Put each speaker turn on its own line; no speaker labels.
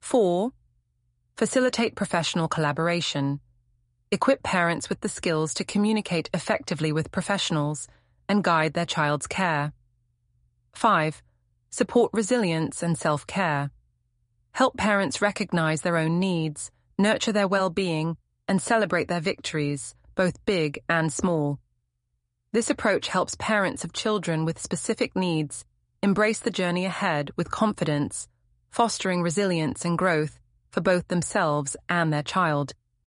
4. Facilitate professional collaboration. Equip parents with the skills to communicate effectively with professionals and guide their child's care. 5. Support resilience and self-care. Help parents recognize their own needs, nurture their well-being, and celebrate their victories, both big and small. This approach helps parents of children with specific needs embrace the journey ahead with confidence, fostering resilience and growth for both themselves and their child.